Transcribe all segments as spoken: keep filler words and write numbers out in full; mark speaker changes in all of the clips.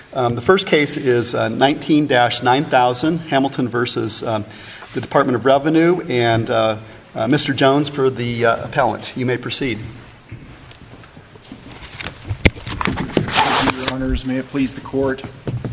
Speaker 1: Um, the first case is uh, nineteen dash nine thousand, Hamilton versus um, the Department of Revenue, and uh, uh, Mister Jones for the uh, appellant. You may proceed.
Speaker 2: Thank you, Your Honors. May it please the Court.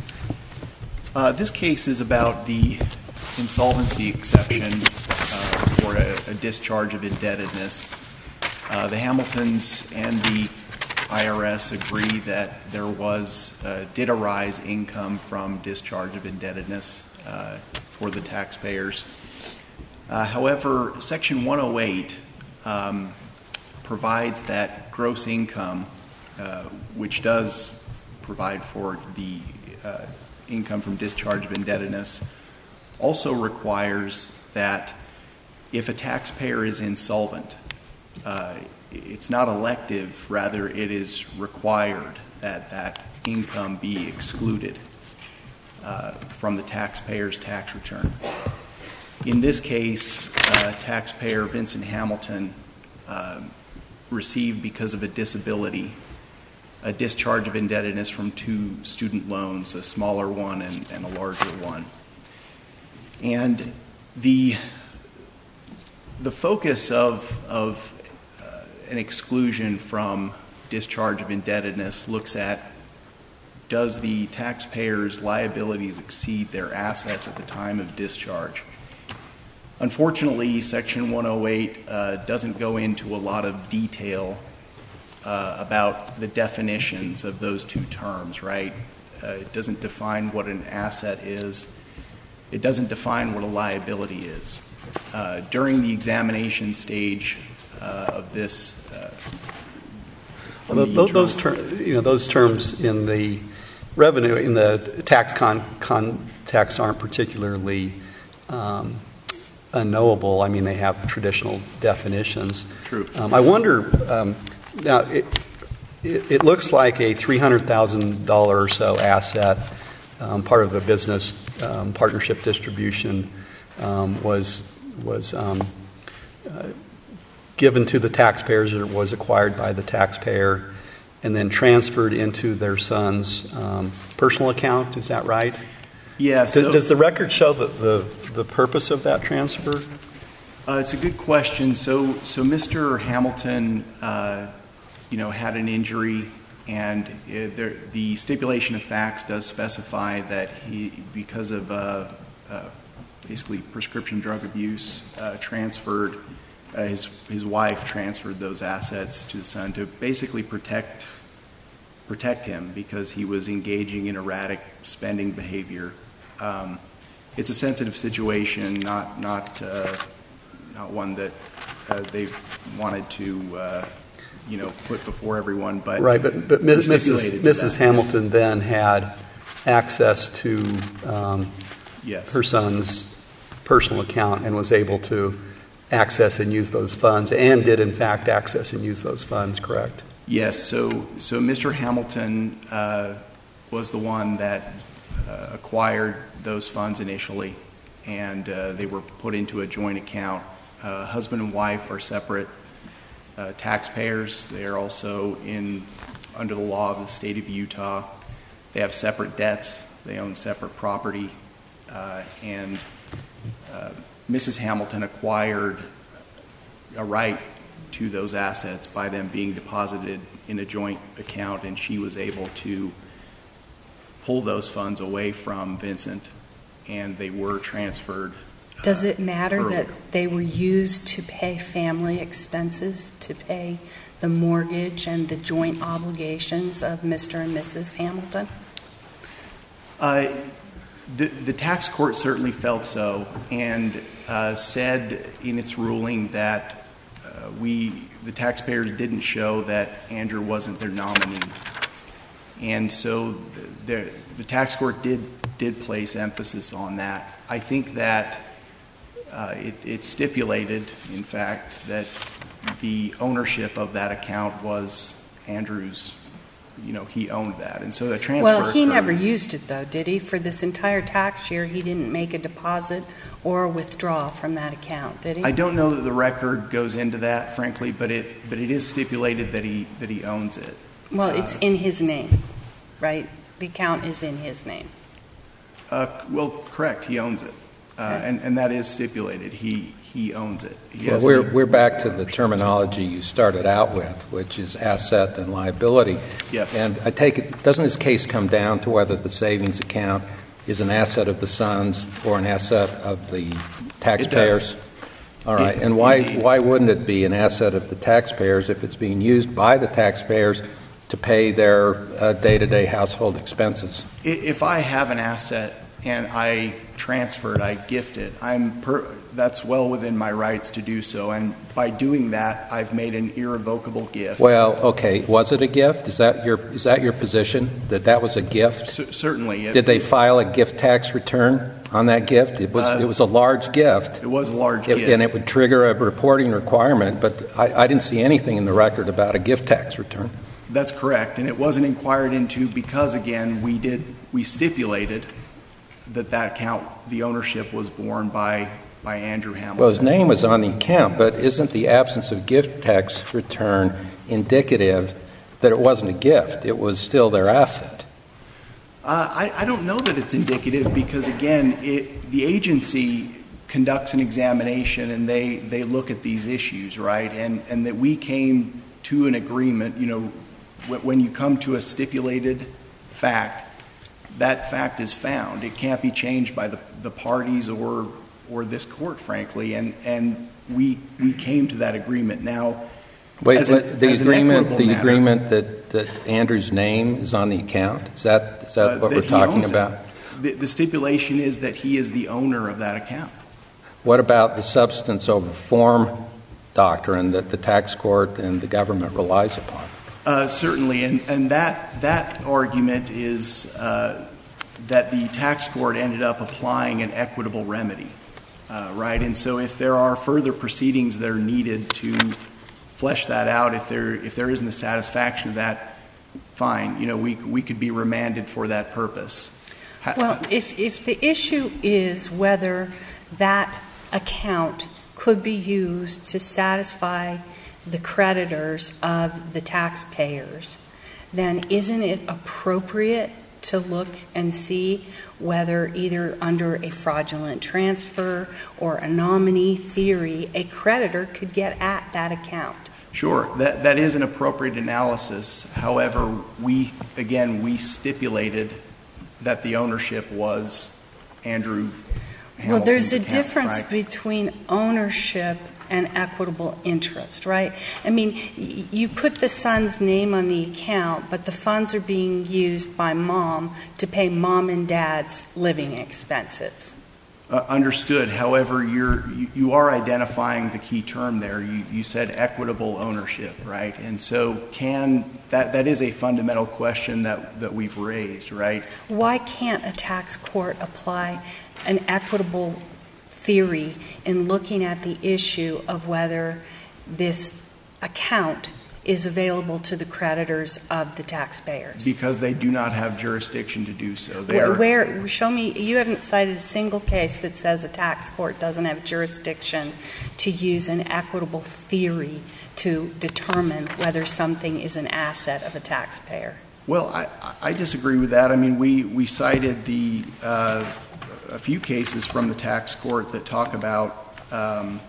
Speaker 2: Uh, this case is about the insolvency exception uh, for a, a discharge of indebtedness. Uh, the Hamiltons and the I R S agree that there was, uh, did arise income from discharge of indebtedness uh, for the taxpayers. Uh, however, Section one oh eight um, provides that gross income, uh, which does provide for the uh, income from discharge of indebtedness, also requires that if a taxpayer is insolvent, uh, it's not elective, rather it is required that that income be excluded uh, from the taxpayer's tax return. In this case, uh, taxpayer Vincent Hamilton uh, received, because of a disability, a discharge of indebtedness from two student loans, a smaller one and, and a larger one. And the, the focus of, of an exclusion from discharge of indebtedness looks at, does the taxpayer's liabilities exceed their assets at the time of discharge? Unfortunately, Section one oh eight uh, doesn't go into a lot of detail uh, about the definitions of those two terms, right? Uh, it doesn't define what an asset is. It doesn't define what a liability is. Uh, during the examination stage Uh, of this, uh,
Speaker 1: well, those, those, ter- you know, those terms in the revenue, in the tax con- context, aren't particularly um, unknowable. I mean, they have traditional definitions.
Speaker 2: True.
Speaker 1: Um, I wonder. Um, now, it, it, it looks like a three hundred thousand dollars or so asset, um, part of the business um, partnership distribution, um, was was. Um, uh, given to the taxpayers, or was acquired by the taxpayer, and then transferred into their son's um, personal account. Is that right?
Speaker 2: Yes.
Speaker 1: Does,
Speaker 2: so,
Speaker 1: does the record show the, the, the purpose of that transfer?
Speaker 2: Uh, it's a good question. So, so Mister Hamilton, uh, you know, had an injury, and uh, there, the stipulation of facts does specify that he, because of uh, uh, basically prescription drug abuse, uh, transferred. Uh, his his wife transferred those assets to the son to basically protect protect him because he was engaging in erratic spending behavior. Um, it's a sensitive situation, not not uh, not one that uh, they wanted to uh, you know put before everyone. But
Speaker 1: right, but but Missus Missus Hamilton then had access to um,
Speaker 2: yes.
Speaker 1: her son's personal account and was able to access and use those funds, and did in fact access and use those funds, correct?
Speaker 2: Yes, so so Mister Hamilton uh, was the one that uh, acquired those funds initially, and uh, they were put into a joint account. Uh, husband and wife are separate uh, taxpayers. They are also in under the law of the state of Utah. They have separate debts. They own separate property, uh, and uh, Missus Hamilton acquired a right to those assets by them being deposited in a joint account, and she was able to pull those funds away from Vincent, and they were transferred. Uh,
Speaker 3: Does it matter
Speaker 2: earlier.
Speaker 3: that they were used to pay family expenses, to pay the mortgage and the joint obligations of Mister and Missus Hamilton?
Speaker 2: Uh, The, the tax court certainly felt so, and uh, said in its ruling that uh, we, the taxpayers, didn't show that Andrew wasn't their nominee, and so the, the, the tax court did did place emphasis on that. I think that uh, it, it stipulated, in fact, that the ownership of that account was Andrew's. You know, he owned that, and so the transfer.
Speaker 3: Well, he
Speaker 2: occurred.
Speaker 3: never used it, though, did he? For this entire tax year, he didn't make a deposit or a withdrawal from that account, did he?
Speaker 2: I don't know that the record goes into that, frankly, but it but it is stipulated that he that he owns it.
Speaker 3: Well,
Speaker 2: uh,
Speaker 3: it's in his name, right? the account is in his name.
Speaker 2: Uh, well, correct. He owns it, uh,
Speaker 3: Okay.
Speaker 2: and and that is stipulated. He he owns it. He
Speaker 4: Well,
Speaker 2: has
Speaker 4: we're,
Speaker 2: the-
Speaker 4: we're back to the terminology you started out with, which is asset and liability.
Speaker 2: Yes.
Speaker 4: And I take it, doesn't this case come down to whether the savings account is an asset of the sons or an asset of the taxpayers? All right.
Speaker 2: It-
Speaker 4: And why,
Speaker 2: indeed.
Speaker 4: why wouldn't it be an asset of the taxpayers if it's being used by the taxpayers to pay their uh, day-to-day household expenses?
Speaker 2: I- If I have an asset and I transfer it, I gift it, I'm per, that's well within my rights to do so. And by doing that, I've made an irrevocable gift.
Speaker 4: Well, okay, was it a gift? Is that your, is that your position, that that was a gift?
Speaker 2: C- certainly, it,
Speaker 4: Did they file a gift tax return on that gift? It was,
Speaker 2: Uh,
Speaker 4: it was a large gift.
Speaker 2: it was a large
Speaker 4: It-
Speaker 2: gift.
Speaker 4: And it would trigger a reporting requirement, but I, I didn't see anything in the record about a gift tax return.
Speaker 2: That's correct, and it wasn't inquired into because, again, we did we stipulated that that account, the ownership was borne by by Andrew Hamilton.
Speaker 4: Well, his name was on the account, but isn't the absence of gift tax return indicative that it wasn't a gift? It was still their asset.
Speaker 2: Uh, I, I don't know that it's indicative because, again, it, the agency conducts an examination and they, they look at these issues, right? And, and that we came to an agreement, you know, wh- when you come to a stipulated fact, that fact is found. It can't be changed by the, the parties or or this court, frankly, and, and we we came to that agreement. Now,
Speaker 4: Wait,
Speaker 2: as an-
Speaker 4: but the
Speaker 2: as an
Speaker 4: agreement,
Speaker 2: equitable
Speaker 4: the
Speaker 2: matter-
Speaker 4: agreement that, that Andrew's name is on the account, is that, is that
Speaker 2: Uh,
Speaker 4: what
Speaker 2: that
Speaker 4: we're
Speaker 2: he
Speaker 4: talking
Speaker 2: owns it.
Speaker 4: about?
Speaker 2: The, the stipulation is that he is the owner of that account.
Speaker 4: What about the substance over form doctrine that the tax court and the government relies upon?
Speaker 2: Uh, certainly, and, and that that argument is uh, that the tax court ended up applying an equitable remedy, uh, right? And so, if there are further proceedings that are needed to flesh that out, if there if there isn't a satisfaction of that, fine. You know, we we could be remanded for that purpose. Ha-
Speaker 3: Well, if, if the issue is whether that account could be used to satisfy the creditors of the taxpayers, then isn't it appropriate to look and see whether either under a fraudulent transfer or a nominee theory, a creditor could get at that account?
Speaker 2: Sure, that that is an appropriate analysis. However, we again we stipulated that the ownership was Andrew Hamilton's
Speaker 3: Well, there's a
Speaker 2: account,
Speaker 3: difference
Speaker 2: right?
Speaker 3: between ownership and equitable interest, right? I mean, y- you put the son's name on the account, but the funds are being used by mom to pay mom and dad's living expenses.
Speaker 2: Uh, understood. However, you're you, you are identifying the key term there. You you said equitable ownership, right? And so, can that that is a fundamental question that that we've raised, right?
Speaker 3: Why can't a tax court apply an equitable theory in looking at the issue of whether this account is available to the creditors of the taxpayers?
Speaker 2: Because they do not have jurisdiction to do so. They
Speaker 3: Where,
Speaker 2: are,
Speaker 3: where, show me, you haven't cited a single case that says a tax court doesn't have jurisdiction to use an equitable theory to determine whether something is an asset of a taxpayer.
Speaker 2: Well, I, I disagree with that. I mean, we, we cited the uh, a few cases from the tax court that talk about, um,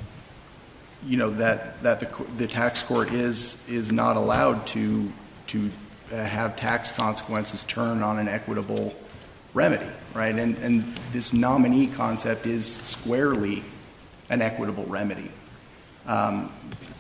Speaker 2: you know, that that the, the tax court is is not allowed to to uh, have tax consequences turn on an equitable remedy, right? And and this nominee concept is squarely an equitable remedy. Um,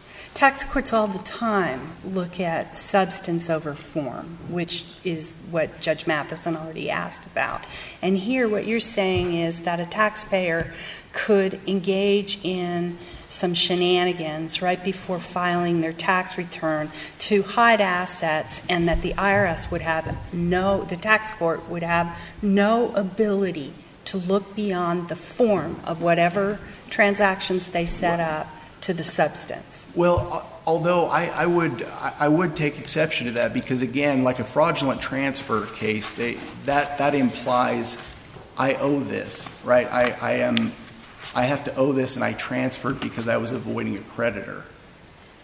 Speaker 3: Tax courts all the time look at substance over form, which is what Judge Matheson already asked about. And here what you're saying is that a taxpayer could engage in some shenanigans right before filing their tax return to hide assets, and that the I R S would have no, the tax court would have no ability to look beyond the form of whatever transactions they set up to the substance.
Speaker 2: Well, although I, I would I would take exception to that because, again, like a fraudulent transfer case, they, that that implies I owe this, right? I, I am I have to owe this, and I transferred because I was avoiding a creditor.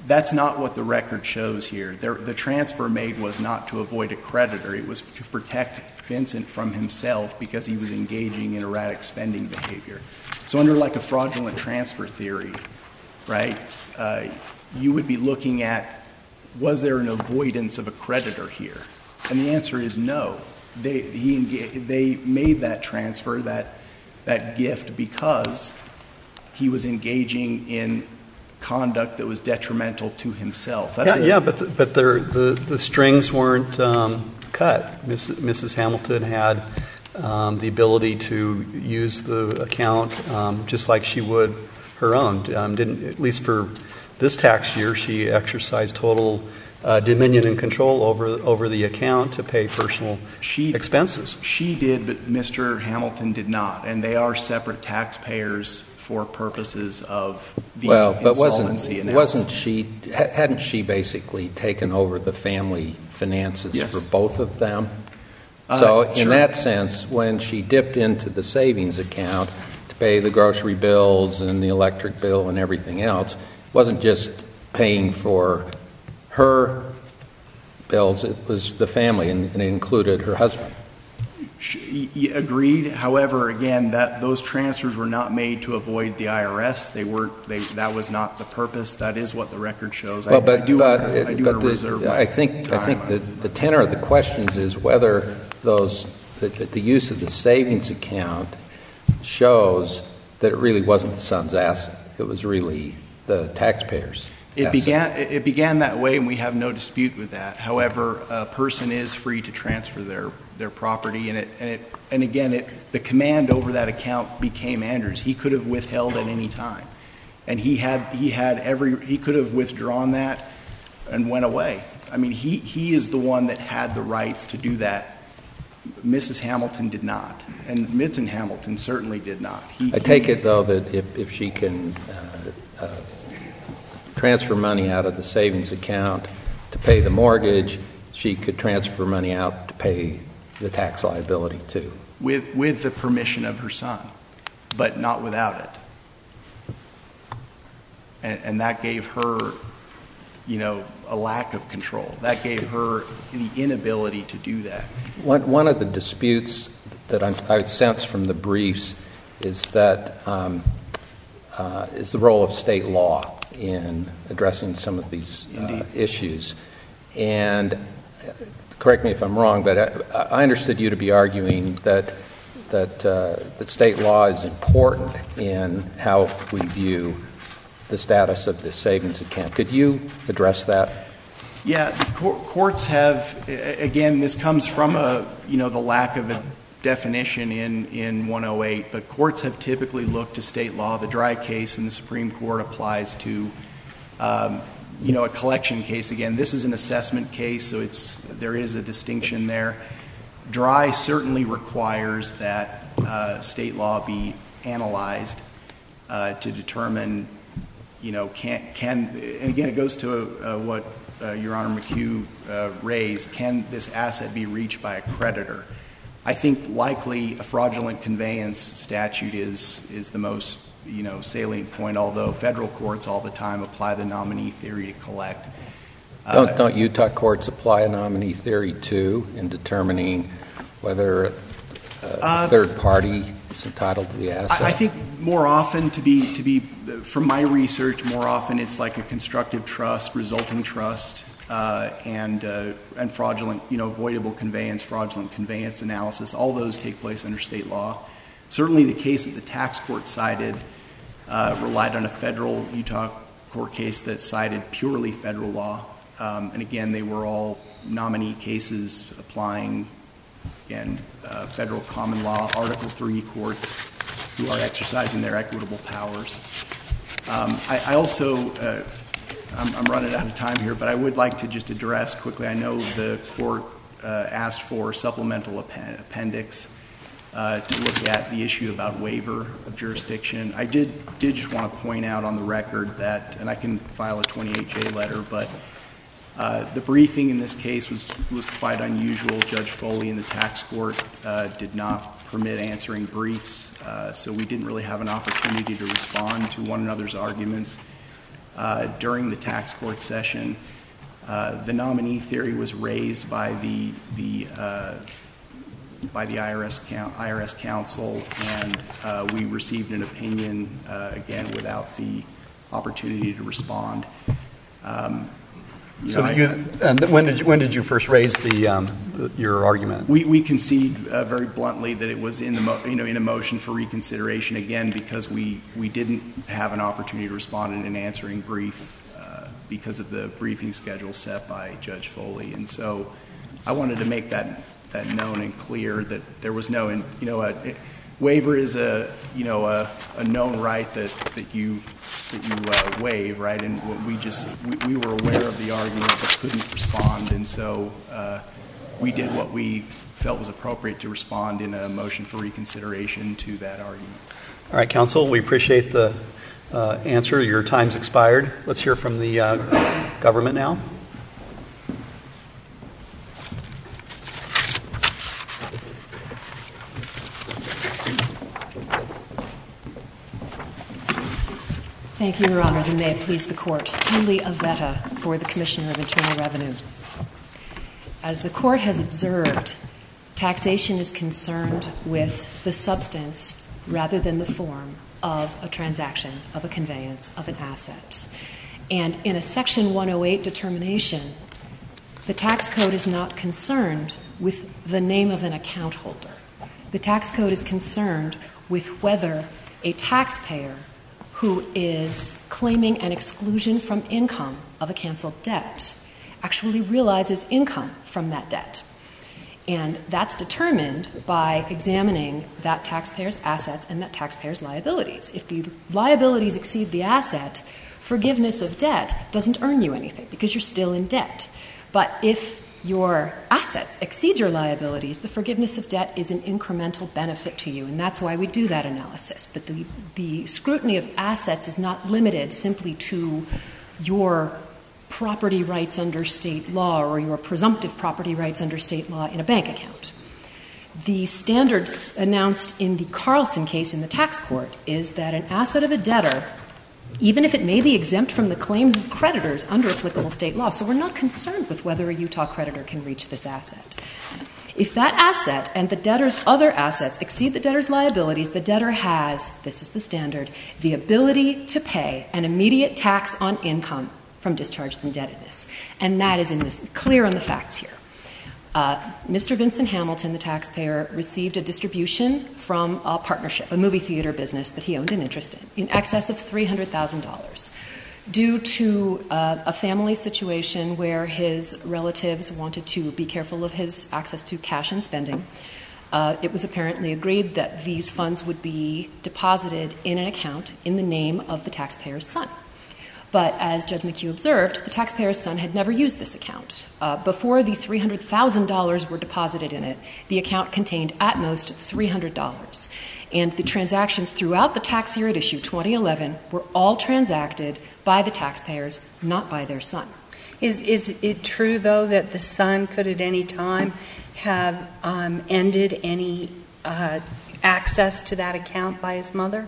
Speaker 2: That's not what the record shows here. There, the transfer made was not to avoid a creditor. It was to protect Vincent from himself because he was engaging in erratic spending behavior. So under like a fraudulent transfer theory, right, uh, you would be looking at, was there an avoidance of a creditor here? And the answer is no. They, he, they made that transfer, that, that gift, because he was engaging in conduct that was detrimental to himself. That's
Speaker 1: yeah,
Speaker 2: a,
Speaker 1: yeah, but the, but the, the the strings weren't um, cut. Missus Missus Hamilton had um, the ability to use the account um, just like she would her own. Um, didn't at least for this tax year, she exercised total uh, dominion and control over over the account to pay personal
Speaker 2: she,
Speaker 1: expenses.
Speaker 2: She did, but Mister Hamilton did not, and they are separate taxpayers for purposes of the
Speaker 4: well, but
Speaker 2: insolvency
Speaker 4: wasn't,
Speaker 2: analysis.
Speaker 4: wasn't she, hadn't she basically taken over the family finances
Speaker 2: Yes.
Speaker 4: for both of them?
Speaker 2: Uh,
Speaker 4: so in
Speaker 2: sure.
Speaker 4: that sense, when she dipped into the savings account to pay the grocery bills and the electric bill and everything else, it wasn't just paying for her bills, it was the family, and, and it included her husband.
Speaker 2: She agreed. However, again, that those transfers were not made to avoid the I R S. They weren't. They, that was not the purpose. That is what the record shows.
Speaker 4: Well,
Speaker 2: I,
Speaker 4: but,
Speaker 2: I do.
Speaker 4: but,
Speaker 2: wanna, I do
Speaker 4: but
Speaker 2: want to reserve.
Speaker 4: the,
Speaker 2: my
Speaker 4: I think I think the, the tenor of the questions is whether those the, the use of the savings account shows that it really wasn't the son's asset. It was really the taxpayers.
Speaker 2: It
Speaker 4: asset.
Speaker 2: began. It began that way, and we have no dispute with that. However, a person is free to transfer their. their property, and it, and it, and again, it, the command over that account became Andrew's. He could have withheld at any time, and he had, he had every, he could have withdrawn that and went away. I mean, he, he is the one that had the rights to do that. Missus Hamilton did not, and Mitzen Hamilton certainly did not. He,
Speaker 4: I take it, though, that if, if she can uh, uh, transfer money out of the savings account to pay the mortgage, she could transfer money out to pay the tax liability too.
Speaker 2: With, with the permission of her son, but not without it. And, and that gave her, you know, a lack of control. That gave her the inability to do that.
Speaker 4: One, one of the disputes that I'm, I sense from the briefs is that um, uh, is the role of state law in addressing some of these uh, issues. And correct me if I'm wrong, but I, I understood you to be arguing that that uh, that state law is important in how we view the status of the savings account. Could you address that?
Speaker 2: Yeah, the court, courts have. Again, this comes from a you know the lack of a definition in in one oh eight. But courts have typically looked to state law. The Dry case in the Supreme Court applies to. Um, You know, a collection case. Again, this is an assessment case, so it's there is a distinction there. Dry certainly requires that uh, state law be analyzed uh, to determine, you know, can can. And again, it goes to uh, what uh, Your Honor McHugh uh, raised. Can this asset be reached by a creditor? I think likely a fraudulent conveyance statute is is the most. You know, salient point, although federal courts all the time apply the nominee theory to collect. Uh,
Speaker 4: Don't, don't Utah courts apply a nominee theory, too, in determining whether uh, a third party is entitled to the asset?
Speaker 2: I, I think more often, to be, to be, from my research, more often it's like a constructive trust, resulting trust, uh, and, uh, and fraudulent, you know, avoidable conveyance, fraudulent conveyance analysis. All those take place under state law. Certainly the case that the tax court cited uh, relied on a federal Utah court case that cited purely federal law. Um, and again, they were all nominee cases applying, again, uh, federal common law, Article three courts who are exercising their equitable powers. Um, I, I also, uh, I'm, I'm running out of time here, but I would like to just address quickly, I know the court uh, asked for supplemental appen- appendix Uh, to look at the issue about waiver of jurisdiction. I did did just want to point out on the record that, and I can file a twenty-eight J letter, but uh, the briefing in this case was, was quite unusual. Judge Foley in the tax court uh, did not permit answering briefs, uh, so we didn't really have an opportunity to respond to one another's arguments. uh, during the tax court session. Uh, the nominee theory was raised by the the uh, by the I R S count, I R S counsel, and uh, we received an opinion uh, again without the opportunity to respond. Um, You
Speaker 1: So
Speaker 2: know,
Speaker 1: you, and when did you, when did you first raise the, um, the your argument?
Speaker 2: We, we concede uh, very bluntly that it was in the mo- you know in a motion for reconsideration again because we, we didn't have an opportunity to respond in an answering brief uh, because of the briefing schedule set by Judge Foley, and so I wanted to make that that known and clear that there was no in, you know a, it, waiver is a you know a, a known right that that you that you uh, waive, right? And we just we, we were aware of the argument but couldn't respond, and so uh, we did what we felt was appropriate to respond in a motion for reconsideration to that argument.
Speaker 1: All right, counsel, we appreciate the uh, answer. Your time's expired. Let's hear from the uh, government now.
Speaker 5: Thank you, Your Honors, and may it please the Court. Julie Avetta for the Commissioner of Internal Revenue. As the Court has observed, taxation is concerned with the substance rather than the form of a transaction, of a conveyance, of an asset. And in a Section one oh eight determination, the tax code is not concerned with the name of an account holder. The tax code is concerned with whether a taxpayer who is claiming an exclusion from income of a canceled debt actually realizes income from that debt. And that's determined by examining that taxpayer's assets and that taxpayer's liabilities. If the liabilities exceed the asset, forgiveness of debt doesn't earn you anything because you're still in debt. But if your assets exceed your liabilities, the forgiveness of debt is an incremental benefit to you, and that's why we do that analysis. But the, the scrutiny of assets is not limited simply to your property rights under state law or your presumptive property rights under state law in a bank account. The standards announced in the Carlson case in the tax court is that an asset of a debtor, even if it may be exempt from the claims of creditors under applicable state law, so we're not concerned with whether a Utah creditor can reach this asset. If that asset and the debtor's other assets exceed the debtor's liabilities, the debtor has, this is the standard, the ability to pay an immediate tax on income from discharged indebtedness. And that is in this, clear on the facts here. Uh, Mister Vincent Hamilton, the taxpayer, received a distribution from a partnership, a movie theater business that he owned an interest in, in excess of three hundred thousand dollars. Due to uh, a family situation where his relatives wanted to be careful of his access to cash and spending, uh, it was apparently agreed that these funds would be deposited in an account in the name of the taxpayer's son. But as Judge McHugh observed, the taxpayer's son had never used this account. Uh, before the three hundred thousand dollars were deposited in it, the account contained at most three hundred dollars. And the transactions throughout the tax year at issue, twenty eleven, were all transacted by the taxpayers, not by their son.
Speaker 3: Is, is it true, though, that the son could at any time have um, ended any uh, access to that account by his mother?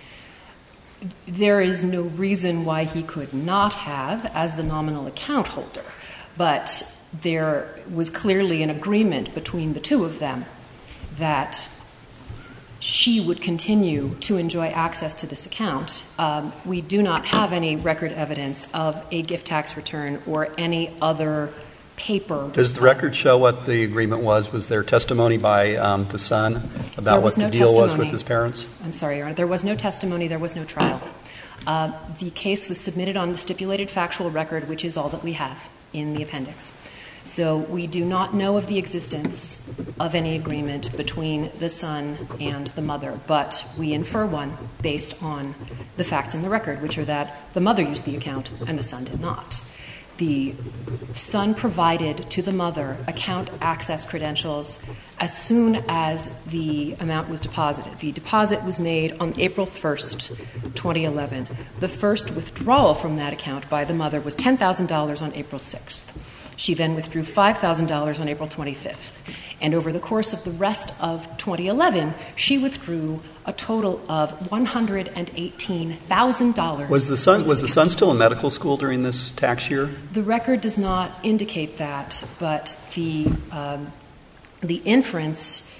Speaker 5: There is no reason why he could not have as the nominal account holder, but there was clearly an agreement between the two of them that she would continue to enjoy access to this account. Um, we do not have any record evidence of a gift tax return or any other paper.
Speaker 1: Does the record show what the agreement was? Was there testimony by um, the son about what the
Speaker 5: no
Speaker 1: deal
Speaker 5: testimony.
Speaker 1: was with his parents?
Speaker 5: I'm sorry, Your Honor. There was no testimony. There was no trial. Uh, the case was submitted on the stipulated factual record, which is all that we have in the appendix. So we do not know of the existence of any agreement between the son and the mother, but we infer one based on the facts in the record, which are that the mother used the account and the son did not. The son provided to the mother account access credentials as soon as the amount was deposited. The deposit was made on April first, twenty eleven. The first withdrawal from that account by the mother was ten thousand dollars on April sixth. She then withdrew five thousand dollars on April twenty-fifth. And over the course of the rest of twenty eleven, she withdrew a total of one hundred eighteen thousand dollars.
Speaker 1: Was the son was the son still in medical school during this tax year?
Speaker 5: The record does not indicate that, but the um, the inference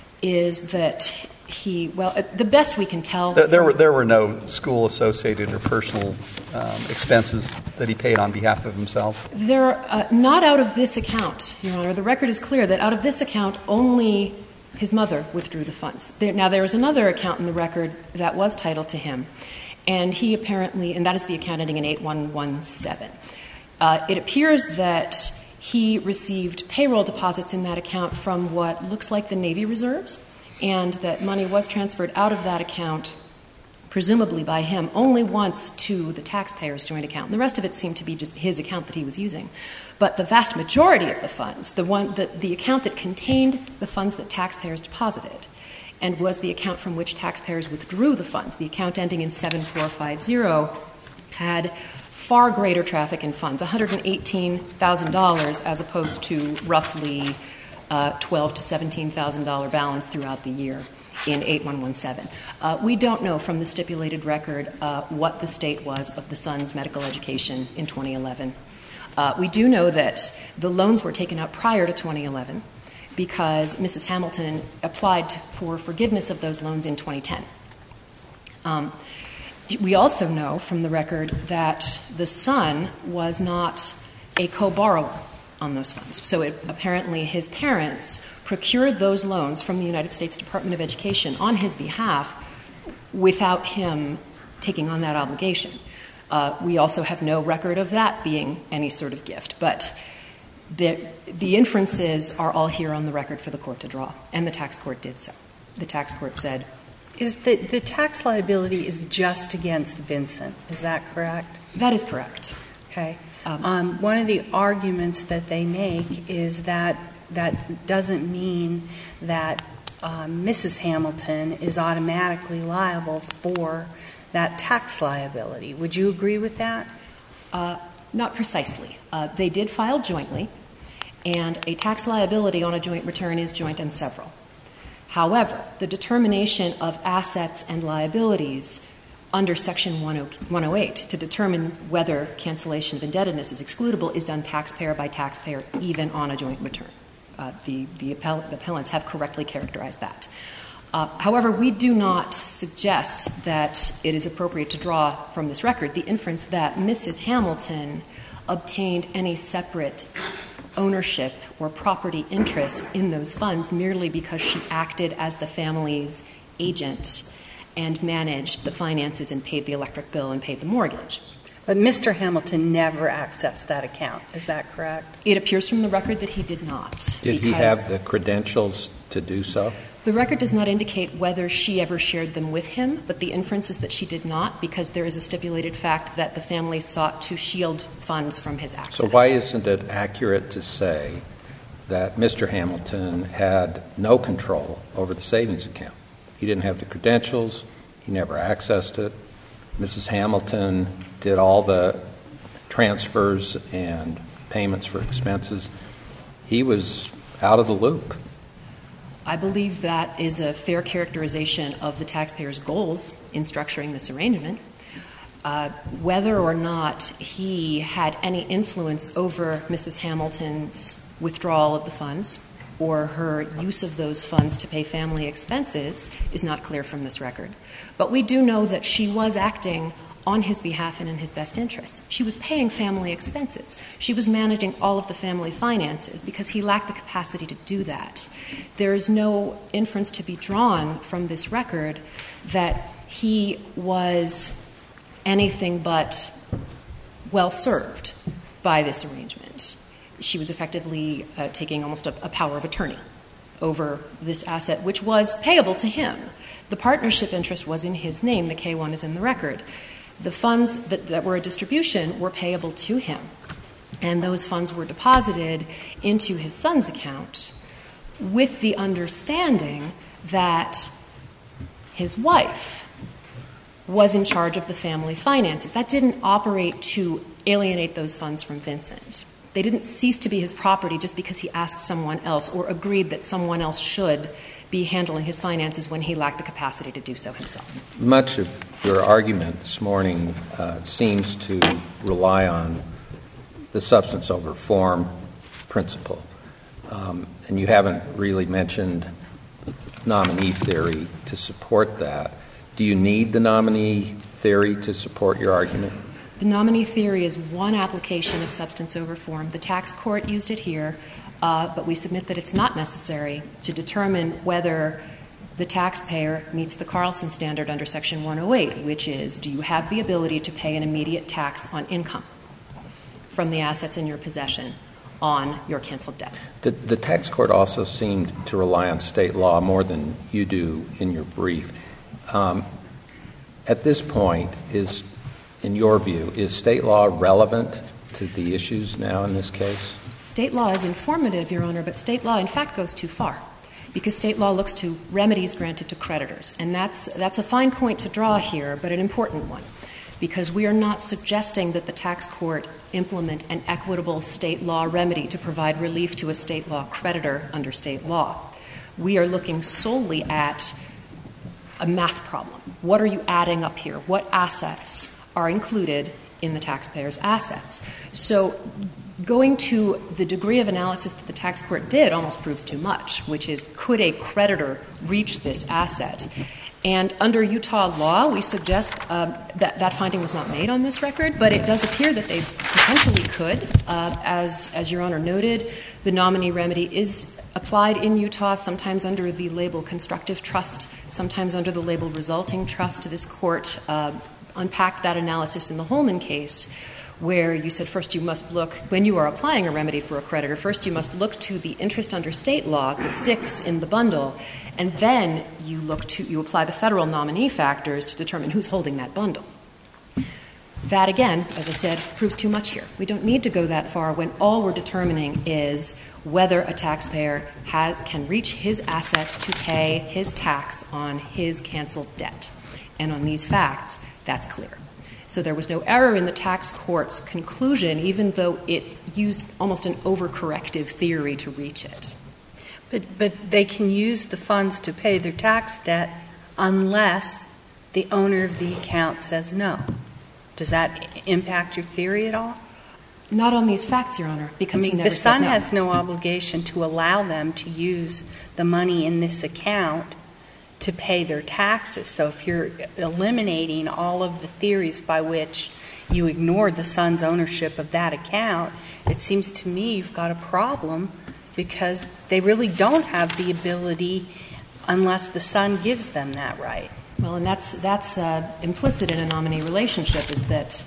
Speaker 5: is that he, well, uh, the best we can tell.
Speaker 1: There, there were there were no school associated or personal um, expenses that he paid on behalf of himself?
Speaker 5: There are, uh, not out of this account, Your Honor. The record is clear that out of this account, only his mother withdrew the funds. There, now, there was another account in the record that was titled to him, and he apparently, and that is the account ending in eight one one seven. Uh, it appears that he received payroll deposits in that account from what looks like the Navy reserves, and that money was transferred out of that account, presumably by him, only once to the taxpayer's joint account. And the rest of it seemed to be just his account that he was using. But the vast majority of the funds, the one, the, the account that contained the funds that taxpayers deposited, and was the account from which taxpayers withdrew the funds, the account ending in seven four five zero, had far greater traffic in funds, one hundred eighteen thousand dollars as opposed to roughly uh, twelve thousand to seventeen thousand dollars balance throughout the year in eight one one seven. Uh, we don't know from the stipulated record uh, what the state was of the son's medical education in twenty eleven. Uh, we do know that the loans were taken out prior to twenty eleven because Missus Hamilton applied for forgiveness of those loans in twenty ten. Um, we also know from the record that the son was not a co-borrower on those funds. So it, apparently his parents procured those loans from the United States Department of Education on his behalf without him taking on that obligation. Uh, we also have no record of that being any sort of gift. But the, the inferences are all here on the record for the court to draw, and the tax court did so. The tax court said,
Speaker 3: Is the, the tax liability is just against Vincent, is that correct?
Speaker 5: That is correct.
Speaker 3: Okay.
Speaker 5: Um,
Speaker 3: Um, one of the arguments that they make is that that doesn't mean that um, Missus Hamilton is automatically liable for that tax liability. Would you agree with that?
Speaker 5: Uh, not precisely. Uh, they did file jointly, and a tax liability on a joint return is joint and several. However, the determination of assets and liabilities under Section one oh eight to determine whether cancellation of indebtedness is excludable is done taxpayer by taxpayer, even on a joint return. Uh, the, the, appell- the appellants have correctly characterized that. Uh, however, we do not suggest that it is appropriate to draw from this record the inference that Missus Hamilton obtained any separate ownership or property interest in those funds merely because she acted as the family's agent and managed the finances and paid the electric bill and paid the mortgage.
Speaker 3: But Mister Hamilton never accessed that account. Is that correct?
Speaker 5: It appears from the record that he did not.
Speaker 4: Did he have the credentials to do so?
Speaker 5: The record does not indicate whether she ever shared them with him, but the inference is that she did not, because there is a stipulated fact that the family sought to shield funds from his access.
Speaker 4: So why isn't it accurate to say that Mister Hamilton had no control over the savings account? He didn't have the credentials. He never accessed it. Missus Hamilton did all the transfers and payments for expenses. He was out of the loop.
Speaker 5: I believe that is a fair characterization of the taxpayer's goals in structuring this arrangement. Uh, whether or not he had any influence over Missus Hamilton's withdrawal of the funds or her use of those funds to pay family expenses is not clear from this record. But we do know that she was acting on his behalf and in his best interests. She was paying family expenses. She was managing all of the family finances because he lacked the capacity to do that. There is no inference to be drawn from this record that he was anything but well served by this arrangement. She was effectively uh, taking almost a, a power of attorney over this asset, which was payable to him. The partnership interest was in his name. The K one is in the record. The funds that, that were a distribution were payable to him, and those funds were deposited into his son's account with the understanding that his wife was in charge of the family finances. That didn't operate to alienate those funds from Vincent. They didn't cease to be his property just because he asked someone else or agreed that someone else should be handling his finances when he lacked the capacity to do so himself.
Speaker 4: Much of your argument this morning uh, seems to rely on the substance over form principle. Um, and you haven't really mentioned nominee theory to support that. Do you need the nominee theory to support your argument?
Speaker 5: The nominee theory is one application of substance over form. The tax court used it here, uh, but we submit that it's not necessary to determine whether the taxpayer meets the Carlson standard under Section one oh eight, which is, do you have the ability to pay an immediate tax on income from the assets in your possession on your canceled debt?
Speaker 4: The, the tax court also seemed to rely on state law more than you do in your brief. Um, at this point, is, in your view, is state law relevant to the issues now in this case?
Speaker 5: State law is informative, Your Honor, but state law, in fact, goes too far, because state law looks to remedies granted to creditors. And that's, that's a fine point to draw here, but an important one, because we are not suggesting that the tax court implement an equitable state law remedy to provide relief to a state law creditor under state law. We are looking solely at a math problem. What are you adding up here? What assets are included in the taxpayer's assets? So going to the degree of analysis that the tax court did almost proves too much, which is, could a creditor reach this asset? And under Utah law, we suggest um, that that finding was not made on this record, but it does appear that they potentially could. Uh, as, as Your Honor noted, the nominee remedy is applied in Utah, sometimes under the label constructive trust, sometimes under the label resulting trust. This court uh, unpacked that analysis in the Holman case, where you said first you must look, when you are applying a remedy for a creditor, first you must look to the interest under state law, the sticks in the bundle, and then you look to, you apply the federal nominee factors to determine who's holding that bundle. That, again, as I said, proves too much here. We don't need to go that far when all we're determining is whether a taxpayer has, can reach his assets to pay his tax on his canceled debt. And on these facts, that's clear. So there was no error in the tax court's conclusion, even though it used almost an overcorrective theory to reach it.
Speaker 3: But, but they can use the funds to pay their tax debt unless the owner of the account says no. Does that impact your theory at all?
Speaker 5: Not on these facts, Your Honor, because
Speaker 3: I mean,
Speaker 5: he never
Speaker 3: the son
Speaker 5: said no.
Speaker 3: has no obligation to allow them to use the money in this account to pay their taxes. So if you're eliminating all of the theories by which you ignore the son's ownership of that account, it seems to me you've got a problem, because they really don't have the ability unless the son gives them that right.
Speaker 5: Well, and that's that's uh, implicit in a nominee relationship, is that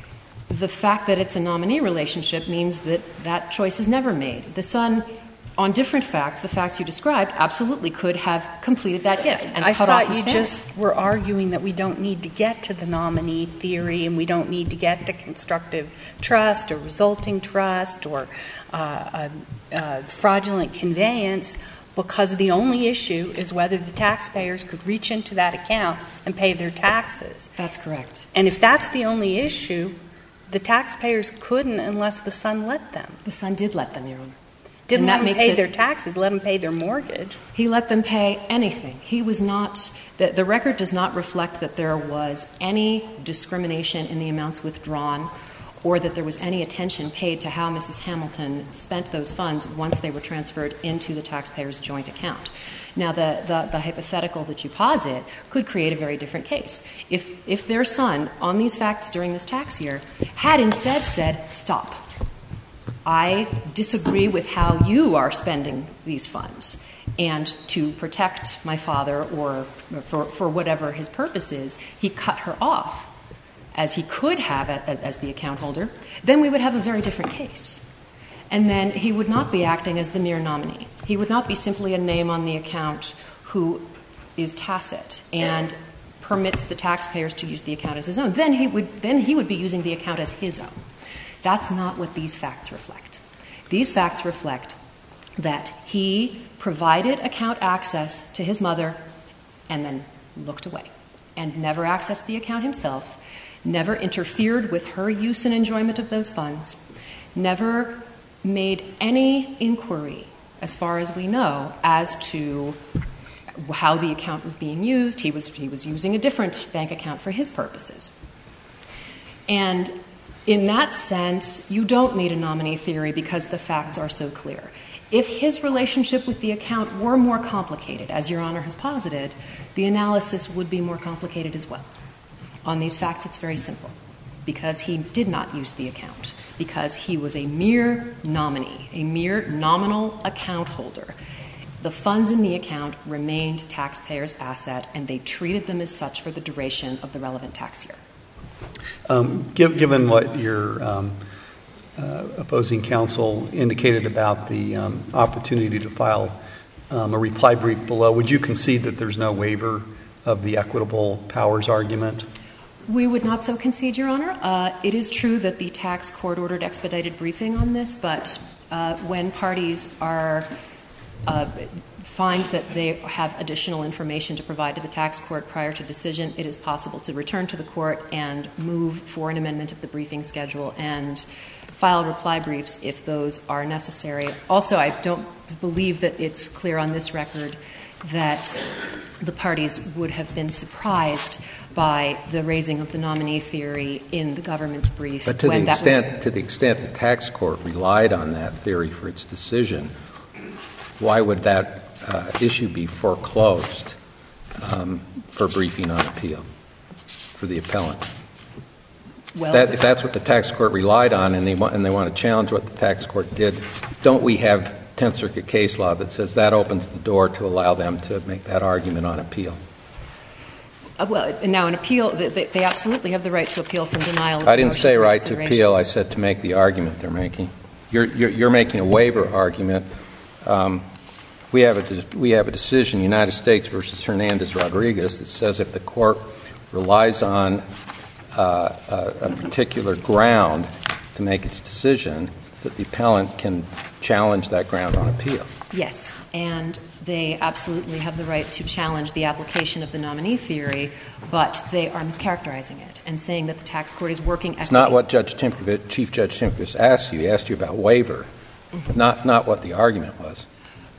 Speaker 5: the fact that it's a nominee relationship means that that choice is never made. The son, on different facts, the facts you described, absolutely could have completed that gift and
Speaker 3: I
Speaker 5: cut
Speaker 3: thought
Speaker 5: off his
Speaker 3: you
Speaker 5: family.
Speaker 3: just were arguing that we don't need to get to the nominee theory, and we don't need to get to constructive trust or resulting trust or uh, a, a fraudulent conveyance, because the only issue is whether the taxpayers could reach into that account and pay their taxes.
Speaker 5: That's correct.
Speaker 3: And if that's the only issue, the taxpayers couldn't unless the son let them.
Speaker 5: The son did let them, Your Honor.
Speaker 3: Didn't
Speaker 5: And that
Speaker 3: let them
Speaker 5: makes
Speaker 3: pay
Speaker 5: it-
Speaker 3: their taxes, let them pay their mortgage.
Speaker 5: He let them pay anything. He was not, the, the record does not reflect that there was any discrimination in the amounts withdrawn, or that there was any attention paid to how Missus Hamilton spent those funds once they were transferred into the taxpayer's joint account. Now, the, the, the hypothetical that you posit could create a very different case. If, if their son, on these facts during this tax year, had instead said, stop, I disagree with how you are spending these funds, and to protect my father or for, for whatever his purpose is, he cut her off, as he could have as the account holder, then we would have a very different case. And then he would not be acting as the mere nominee. He would not be simply a name on the account who is tacit and permits the taxpayers to use the account as his own. Then he would, then he would be using the account as his own. That's not what these facts reflect. These facts reflect that he provided account access to his mother and then looked away and never accessed the account himself, never interfered with her use and enjoyment of those funds, never made any inquiry, as far as we know, as to how the account was being used. He was, he was using a different bank account for his purposes. And in that sense, you don't need a nominee theory because the facts are so clear. If his relationship with the account were more complicated, as Your Honor has posited, the analysis would be more complicated as well. On these facts, it's very simple. Because he did not use the account, because he was a mere nominee, a mere nominal account holder. The funds in the account remained taxpayers' asset, and they treated them as such for the duration of the relevant tax year.
Speaker 1: Um, give, given what your um, uh, opposing counsel indicated about the um, opportunity to file um, a reply brief below, would you concede that there's no waiver of the equitable powers argument?
Speaker 5: We would not so concede, Your Honor. Uh, it is true that the tax court ordered expedited briefing on this, but uh, when parties are uh, find that they have additional information to provide to the tax court prior to decision, it is possible to return to the court and move for an amendment of the briefing schedule and file reply briefs if those are necessary. Also, I don't believe that it's clear on this record that the parties would have been surprised by the raising of the nominee theory in the government's brief.
Speaker 4: But to
Speaker 5: when
Speaker 4: the
Speaker 5: that
Speaker 4: extent
Speaker 5: was,
Speaker 4: to the extent the tax court relied on that theory for its decision, why would that uh, issue be foreclosed um, for briefing on appeal for the appellant?
Speaker 5: well,
Speaker 4: That, if that's what the tax court relied on, and they want and they want to challenge what the tax court did, don't we have Tenth Circuit case law that says that opens the door to allow them to make that argument on appeal?
Speaker 5: Uh, well, now an appeal, they, they absolutely have the right to appeal from denial of
Speaker 4: I didn't
Speaker 5: motion
Speaker 4: say
Speaker 5: for
Speaker 4: right to
Speaker 5: consideration.
Speaker 4: appeal. I said to make the argument they're making. You're, you're, you're making a waiver argument. Um, we have a we have a decision, United States versus Hernandez Rodriguez, that says if the court relies on uh, a, a particular ground to make its decision, that the appellant can challenge that ground on appeal.
Speaker 5: Yes, and they absolutely have the right to challenge the application of the nominee theory, but they are mischaracterizing it and saying that the tax court is working equity.
Speaker 4: It's not what Judge Timkovich, Chief Judge Timkovich asked you. He asked you about waiver, mm-hmm. not not what the argument was.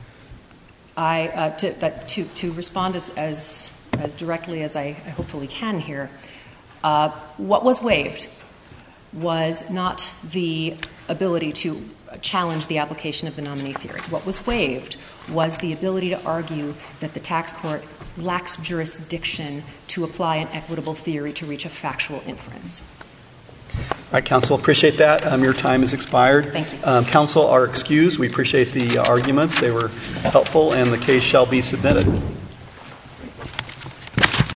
Speaker 5: I uh, to, uh, to to respond as as, as directly as I, I hopefully can here. Uh, what was waived was not the ability to challenge the application of the nominee theory. What was waived was the ability to argue that the tax court lacks jurisdiction to apply an equitable theory to reach a factual inference.
Speaker 1: All right, counsel, appreciate that. Um, your time has expired.
Speaker 5: Thank you.
Speaker 1: Um, counsel are excused. We appreciate the arguments. They were helpful, and the case shall be submitted.